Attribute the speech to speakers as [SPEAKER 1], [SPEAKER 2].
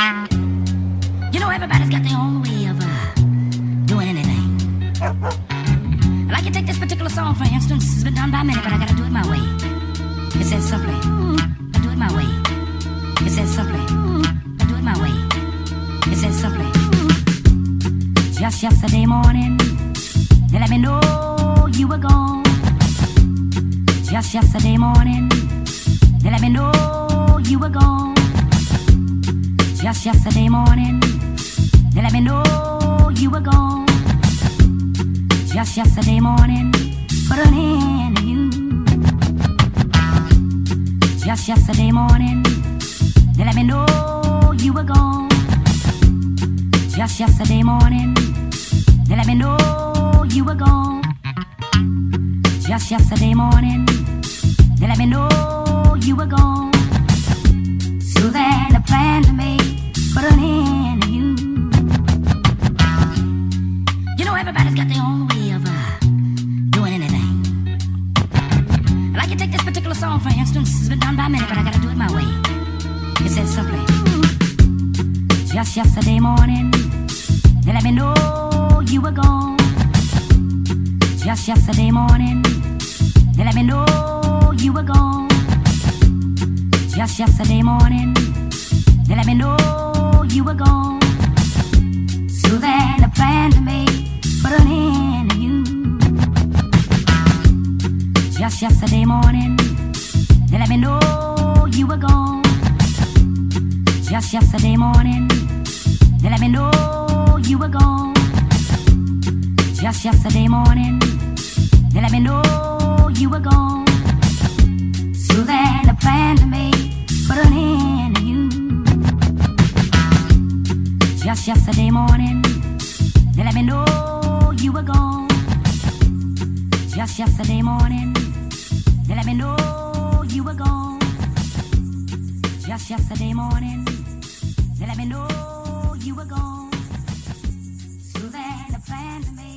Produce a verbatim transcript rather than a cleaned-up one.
[SPEAKER 1] You know, everybody's got their own way of uh, doing anything. I'd like to take this particular song, for instance. It's been done by many, but I gotta do it my way. It says simply, I do it my way. It says simply, I do it my way. It says simply, just yesterday morning, they let me know you were gone. Just yesterday morning, they let me know you were gone. Just yesterday morning, they let me know you were gone. Just yesterday morning, put an end to you. Just yesterday morning, they let me know you were gone. Just yesterday morning, they let me know you were gone. Just yesterday morning, they let me know you were gone. So then a plan to make, put an end to you. You know, everybody's got their own way of uh, doing anything. I'd like to take this particular song, for instance. It's been done by many, but I gotta do it my way. It says simply, just yesterday morning, they let me know you were gone. Just yesterday morning, they let me know you were gone. Just yesterday morning, they let me know you were gone. So then a plan to make, put an end to you. Just yesterday morning, they let me know you were gone. Just yesterday morning, they let me know you were gone. Just yesterday morning, they let me know you were gone. So then a plan to make, put an end to you. Just yesterday morning, they let me know you were gone. Just yesterday morning, they let me know you were gone. Just yesterday morning, they let me know you were gone. So then a plan to make.